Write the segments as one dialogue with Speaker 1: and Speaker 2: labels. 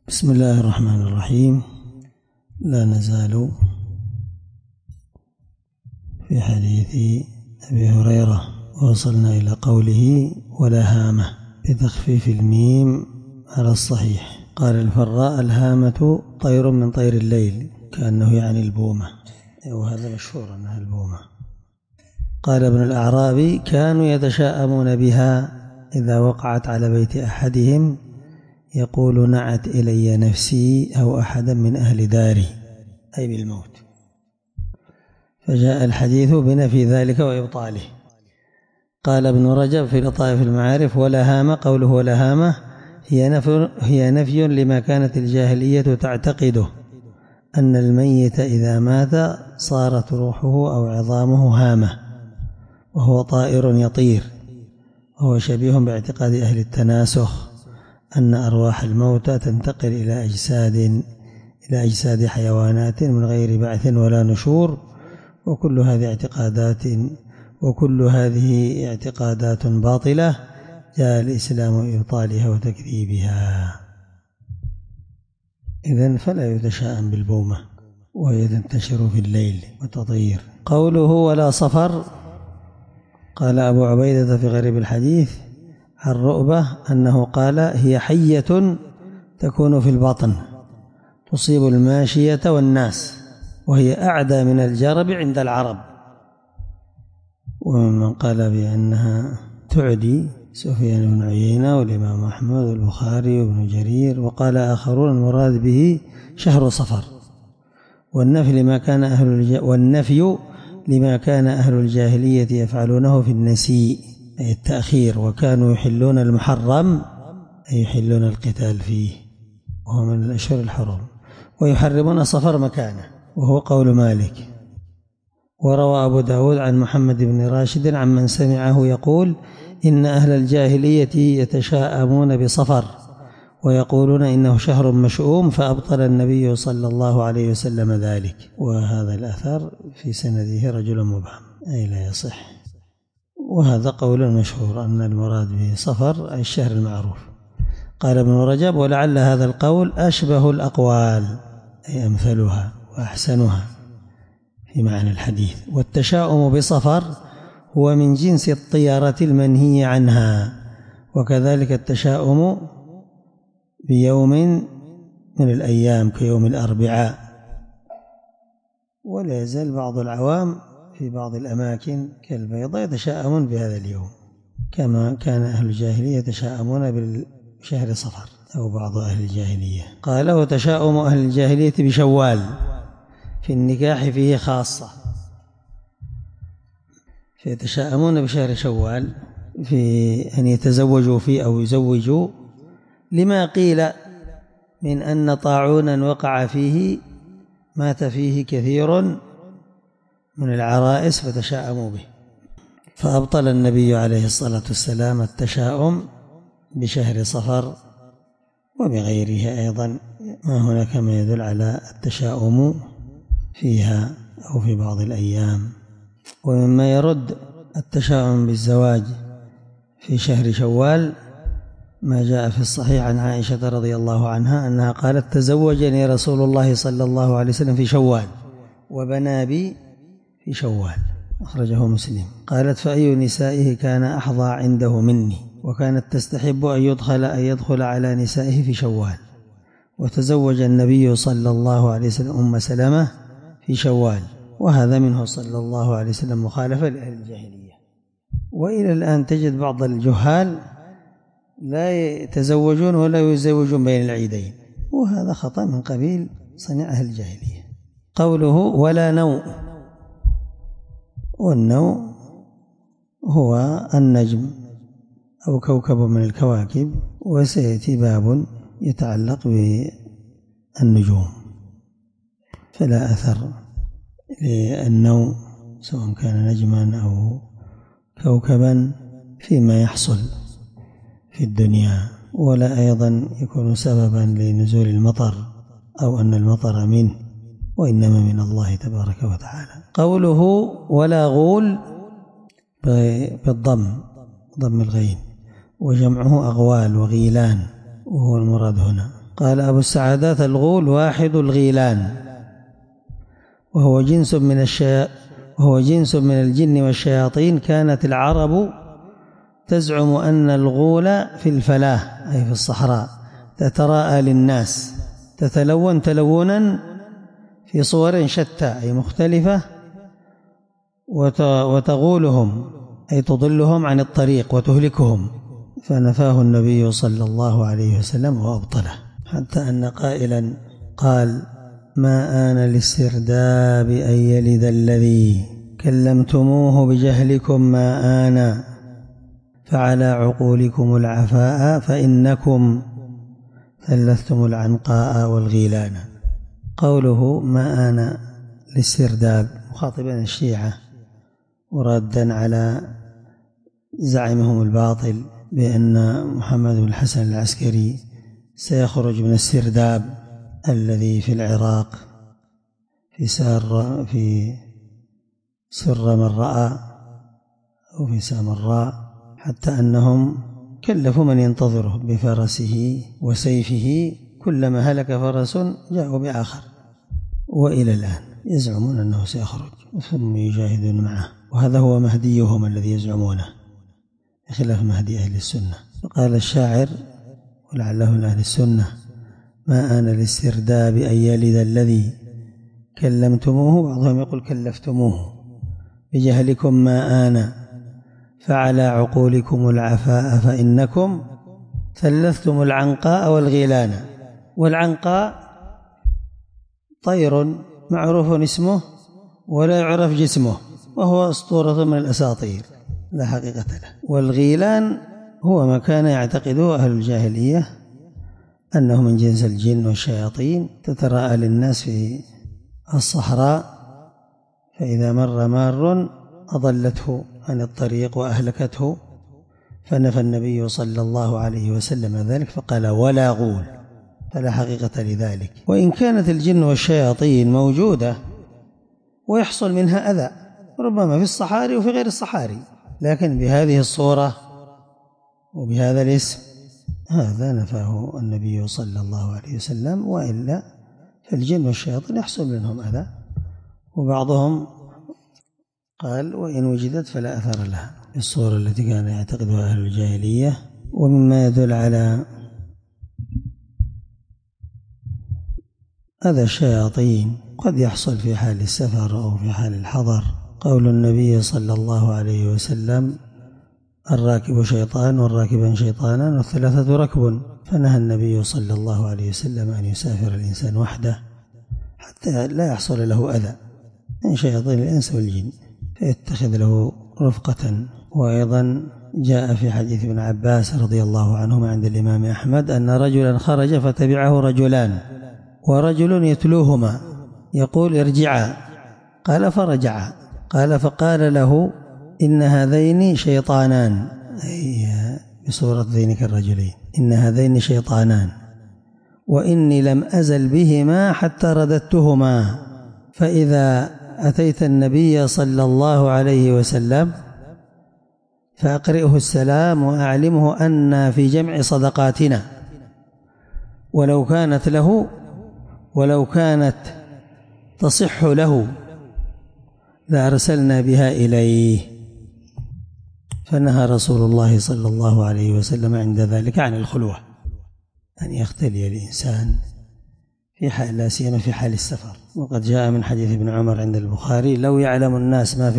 Speaker 1: بسم الله الرحمن الرحيم. لا نزال في حديث أبي هريرة، وصلنا إلى قوله ولا هامة بتخفيف الميم على الصحيح. قال الفراء: الهامة طير من طير الليل، كأنه يعني البومة، وهذا مشهور أنها البومة. قال ابن الأعرابي: كانوا يتشاءمون بها إذا وقعت على بيت أحدهم، يقول: نعت إلي نفسي أو أحدا من أهل داري، أي بالموت. فجاء الحديث بنفي ذلك وإبطاله. قال ابن رجب في لطائف المعارف: ولا هامة، قوله ولا هامة هي نفي لما كانت الجاهلية تعتقده، أن الميت إذا مات صارت روحه أو عظامه هامة، وهو طائر يطير، وهو شبيه باعتقاد أهل التناسخ أن أرواح الموتى تنتقل إلى أجساد حيوانات من غير بعث ولا نشور. وكل هذه اعتقادات باطلة، جاء الإسلام بإبطالها وتكذيبها. إذن فلا يتشاءم بالبومة، وهي تنتشر في الليل وتطير. قوله ولا صفر، قال أبو عبيدة في غريب الحديث عن رؤبة أنه قال: هي حية تكون في البطن تصيب الماشية والناس، وهي أعدى من الجرب عند العرب. ومن قال بأنها تعدي سفيان بن عيينة والإمام أحمد والبخاري وابن جرير. وقال آخرون: المراد به شهر صفر، والنفي لما كان أهل الجاهلية يفعلونه في النسيء، أي التأخير، وكانوا يحلون المحرم، أي يحلون القتال فيه، وهو من الأشهر الحرم، ويحرمون صفر مكانه، وهو قول مالك. وروى أبو داود عن محمد بن راشد عن من سمعه يقول: إن أهل الجاهلية يتشاءمون بصفر ويقولون إنه شهر مشؤوم، فأبطل النبي صلى الله عليه وسلم ذلك. وهذا الأثر في سنده رجل مبهم، أي لا يصح. وهذا قول مشهور أن المراد به صفر أي الشهر المعروف. قال ابن رجب: ولعل هذا القول أشبه الأقوال، أي أمثلها وأحسنها في معنى الحديث. والتشاؤم بصفر هو من جنس الطيرة المنهي عنها، وكذلك التشاؤم بيوم من الأيام كيوم الأربعاء. ولا يزال بعض العوام في بعض الأماكن كالبيضاء يتشاءمون بهذا اليوم، كما كان أهل الجاهلية يتشاءمون بشهر صفر، أو بعض أهل الجاهلية. قال: وتشاؤم أهل الجاهلية بشوال في النكاح فيه خاصة، فيتشاءمون بشهر شوال في أن يتزوجوا فيه أو يزوجوا، لما قيل من أن طاعونا وقع فيه مات فيه كثير من العرائس فتشاءموا به، فأبطل النبي عليه الصلاة والسلام التشاؤم بشهر صفر وبغيره أيضا، ما هناك ما يدل على التشاؤم فيها أو في بعض الأيام. ومما يرد التشاؤم بالزواج في شهر شوال ما جاء في الصحيح عن عائشة رضي الله عنها أنها قالت: تزوجني رسول الله صلى الله عليه وسلم في شوال وبنى بي في شوال، أخرجه مسلم. قالت: فأي نسائه كان أحظى عنده مني، وكانت تستحب أن يدخل على نسائه في شوال. وتزوج النبي صلى الله عليه وسلم أم سلمة في شوال، وهذا منه صلى الله عليه وسلم مخالفة لأهل الجاهلية. وإلى الآن تجد بعض الجهال لا يتزوجون ولا يزوجون بين العيدين، وهذا خطأ من قبيل صنيع أهل الجاهلية. قوله ولا نوء، والنوء هو النجم أو كوكب من الكواكب، وسيأتي باب يتعلق بالنجوم، فلا أثر للنوء سواء كان نجما أو كوكبا فيما يحصل في الدنيا، ولا أيضا يكون سببا لنزول المطر أو أن المطر منه، وإنما من الله تبارك وتعالى. قوله ولا غول بالضم، ضم الغين، وجمعه أغوال وغيلان، وهو المراد هنا. قال أبو السعادات: الغول واحد الغيلان، وهو جنس من الجن والشياطين. كانت العرب تزعم أن الغول في الفلاة أي في الصحراء تتراءى للناس، تتلون تلونا في صور شتى أي مختلفة، وتغولهم أي تضلهم عن الطريق وتهلكهم، فنفاه النبي صلى الله عليه وسلم وأبطله، حتى أن قائلا قال: ما آن للسرداب أن يلد الذي كلمتموه بجهلكم، ما آن فعلى عقولكم العفاء فإنكم ثلثتم العنقاء والغيلان. قوله ما آن للسرداب مخاطبا الشيعة وردا على زعمهم الباطل بأن محمد بن الحسن العسكري سيخرج من السرداب الذي في العراق في سر من رأى أو في سامراء، حتى أنهم كلفوا من ينتظره بفرسه وسيفه، كلما هلك فرس جاءوا بآخر، وإلى الآن يزعمون أنه سيخرج ثم يجاهدون معه، وهذا هو مهديهم الذي يزعمونه بخلاف مهدي أهل السنة. فقال الشاعر ولعله من أهل السنة: ما آن للسرداب أن يلد الذي كلمتموه، بعضهم يقول كلفتموه بجهلكم، ما آن فعلى عقولكم العفاء فإنكم ثلثتم العنقاء والغيلان. والعنقاء طير معروف اسمه ولا يعرف جسمه، وهو أسطورة من الأساطير لا حقيقة له. والغيلان هو ما كان يعتقده أهل الجاهلية أنه من جنس الجن والشياطين، تتراءى للناس في الصحراء، فإذا مر مار أضلته عن الطريق وأهلكته، فنفى النبي صلى الله عليه وسلم ذلك فقال: ولا غول، فلا حقيقة لذلك. وإن كانت الجن والشياطين موجودة ويحصل منها أذى ربما في الصحاري وفي غير الصحاري، لكن بهذه الصورة وبهذا الاسم هذا نفاه النبي صلى الله عليه وسلم، وإلا فالجن والشياطين يحصل منهم أذى. وبعضهم قال: وإن وجدت فلا أثر لها، الصورة التي كان يعتقدها أهل الجاهلية. ومما يدل على أذى الشياطين قد يحصل في حال السفر أو في حال الحضر، قول النبي صلى الله عليه وسلم: الراكب شيطان والراكبان شيطانان والثلاثة ركب. فنهى النبي صلى الله عليه وسلم أن يسافر الإنسان وحده حتى لا يحصل له أذى من شياطين الإنس والجن، فيتخذ له رفقة. وأيضا جاء في حديث ابن عباس رضي الله عنهما عند الإمام أحمد أن رجلا خرج فتبعه رجلان، ورجل يتلوهما يقول: ارجعا، قال: فرجعا. قال: فقال له: إن هذين شيطانان، أي بصورة ذينك الرجلين، إن هذين شيطانان، وإني لم أزل بهما حتى رددتهما، فإذا أتيت النبي صلى الله عليه وسلم فأقرئه السلام وأعلمه أن في جمع صدقاتنا، ولو كانت تصح له لأرسلنا بها إليه. فنهى رسول الله صلى الله عليه وسلم عند ذلك عن الخلوة، أن يختلي الإنسان في حال، لا سيما في حال السفر. وقد جاء من حديث ابن عمر عند البخاري: لو يعلم الناس ما في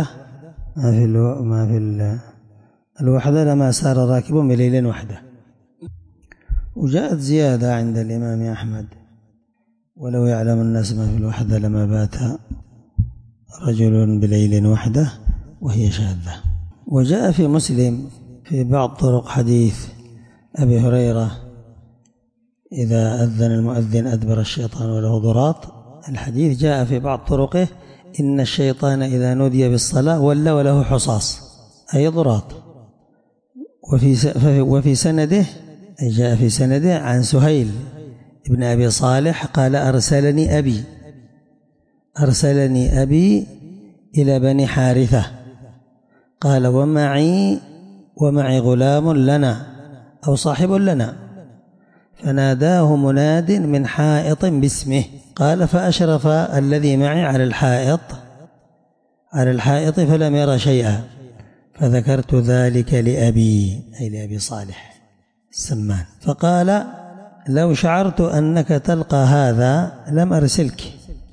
Speaker 1: الوحدة لما سار راكب بليل وحده. وجاءت زيادة عند الإمام أحمد: ولو يعلم الناس ما في الوحدة لما بات رجل بليل وحده، وهي شاذة. وجاء في مسلم في بعض طرق حديث أبي هريرة: إذا أذن المؤذن أدبر الشيطان وله ضراط. الحديث جاء في بعض طرقه: إن الشيطان إذا نودي بالصلاة ولى وله حصاص، أي ضراط. وفي سنده، أي جاء في سنده عن سهيل ابن أبي صالح قال: أرسلني أبي إلى بني حارثة، قال: ومعي غلام لنا أو صاحب لنا، فناداه مناد من حائط باسمه. قال فأشرف الذي معي على الحائط فلم ير شيئا، فذكرت ذلك لأبي، أي لأبي صالح السمان، فقال لو شعرت أنك تلقى هذا لم أرسلك،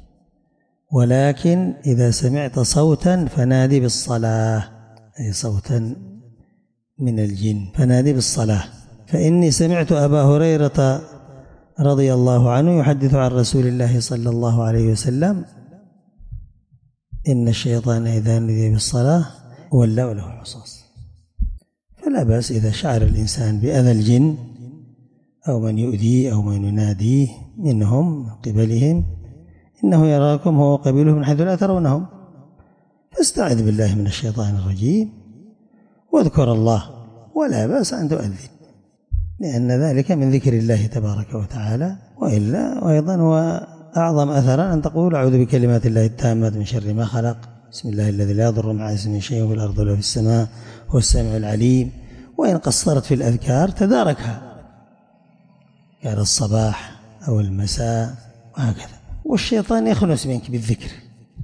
Speaker 1: ولكن إذا سمعت صوتا فنادي بالصلاة، أي صوتا من الجن فنادي بالصلاة. فإني سمعت أبا هريرة رضي الله عنه يحدث عن رسول الله صلى الله عليه وسلم إن الشيطان إذا نودي بالصلاة ولوا له حصاص. فلا بأس إذا شعر الإنسان بأذى الجن أو من يؤذيه أو من يناديه منهم قبلهم إنه يراكم هو قبيله من حيث لا ترونهم، فاستعذ بالله من الشيطان الرجيم واذكر الله، ولا بأس أن تؤذن، لأن ذلك من ذكر الله تبارك وتعالى. وإلا وأيضا هو أعظم أثرا أن تقول أعوذ بكلمات الله التامات من شر ما خلق، بسم الله الذي لا يضر مع اسمه شيء في الأرض ولا في السماء هو السميع العليم. وإن قصرت في الأذكار تداركها، كان الصباح أو المساء وهكذا. والشيطان يخنس منك بالذكر،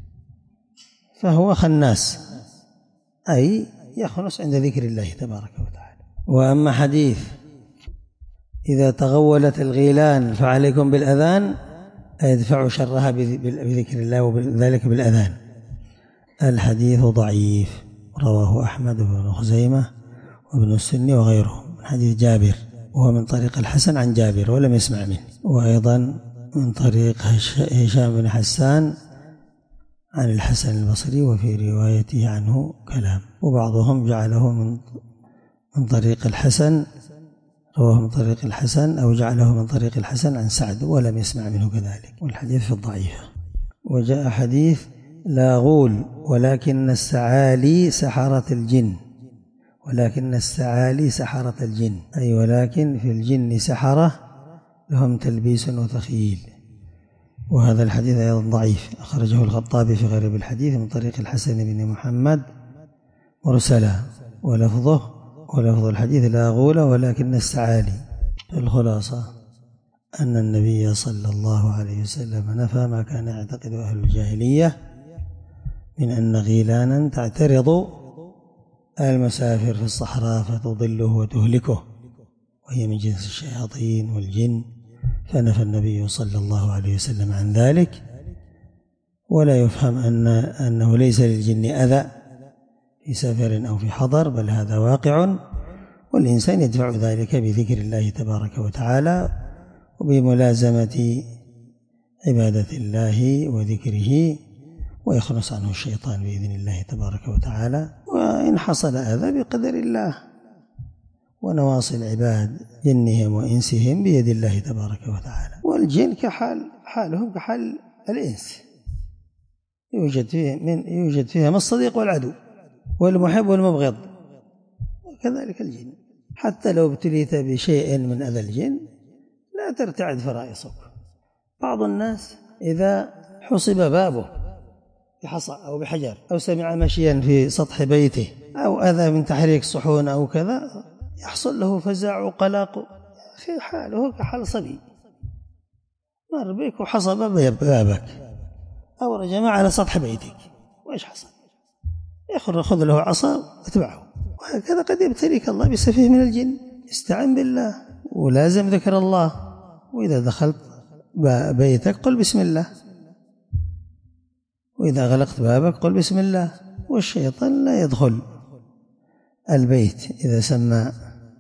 Speaker 1: فهو خناس، أي يخنس عند ذكر الله تبارك وتعالى. وأما حديث إذا تغولت الغيلان فعليكم بالأذان، يدفع شرها بذكر الله وذلك بالأذان، الحديث ضعيف، رواه أحمد وابن خزيمة وابن السني وغيرهم من حديث جابر، وهو من طريق الحسن عن جابر ولم يسمع منه، وأيضا من طريق هشام بن حسان عن الحسن البصري وفي روايته عنه كلام. وبعضهم جعله من طريق الحسن، رواه من طريق الحسن أو جعله من طريق الحسن عن سعد ولم يسمع منه كذلك، والحديث في الضعيف. وجاء حديث لا غول ولكن السعالي سحرة الجن، ولكن السعالي سحرة الجن، أي ولكن في الجن سحرة لهم تلبيس وتخييل. وهذا الحديث أيضا ضعيف، أخرجه الخطابي في غريب الحديث من طريق الحسن بن محمد مرسلا، ولفظ الحديث لا غول ولكن السعالي. الخلاصة أن النبي صلى الله عليه وسلم نفى ما كان يعتقد أهل الجاهلية من أن غيلانا تعترض المسافر في الصحراء فتضله وتهلكه، وهي من جنس الشياطين والجن، فنفى النبي صلى الله عليه وسلم عن ذلك. ولا يفهم أنه ليس للجن أذى في سفر أو في حضر، بل هذا واقع، والإنسان يدفع ذلك بذكر الله تبارك وتعالى وبملازمة عبادة الله وذكره، ويخلص عنه الشيطان بإذن الله تبارك وتعالى. وإن حصل أذى بقدر الله، ونواصي العباد جنهم وإنسهم بيد الله تبارك وتعالى. والجن حالهم كحال الإنس، يوجد فيهم الصديق والعدو والمحب والمبغض، وكذلك الجن. حتى لو ابتليت بشيء من أذى الجن لا ترتعد فرائصك. بعض الناس إذا حصب بابه بحصى أو بحجر أو سمع مشيا في سطح بيته أو أذى من تحريك صحون أو كذا يحصل له فزع وقلق، في حاله كحال صبي مر بك وحصب بابك أو رجم على سطح بيتك، وإيش حصل؟ خذ له عصا واتبعه. وهكذا قد يبتليك الله بسفيه من الجن. استعن بالله ولازم ذكر الله، وإذا دخلت بيتك قل بسم الله، وإذا غلقت بابك قل بسم الله. والشيطان لا يدخل البيت إذا سمى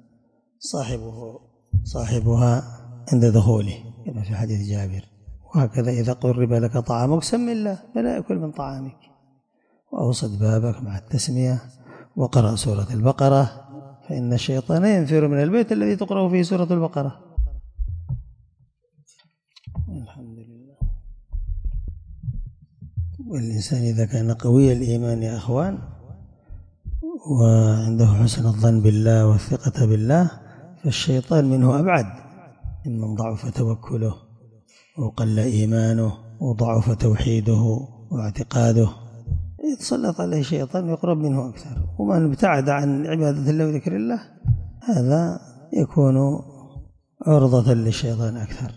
Speaker 1: صاحبها عند دخوله كما في حديث جابر. وهكذا إذا قرب لك طعامك سم الله فلا يأكل من طعامك، وأوصد بابك مع التسمية، وقرأ سورة البقرة، فإن الشيطان ينفر من البيت الذي تقرأ فيه سورة البقرة. الحمد لله. والإنسان إذا كان قوي الإيمان يا أخوان وعنده حسن الظن بالله والثقة بالله، فالشيطان منه أبعد ممن ضعف توكله وقل إيمانه وضعف توحيده واعتقاده. يتسلط عليه شيطان يقرب منه أكثر. ومن ابتعد عن عبادة الله وذكر الله هذا يكون عرضة للشيطان أكثر.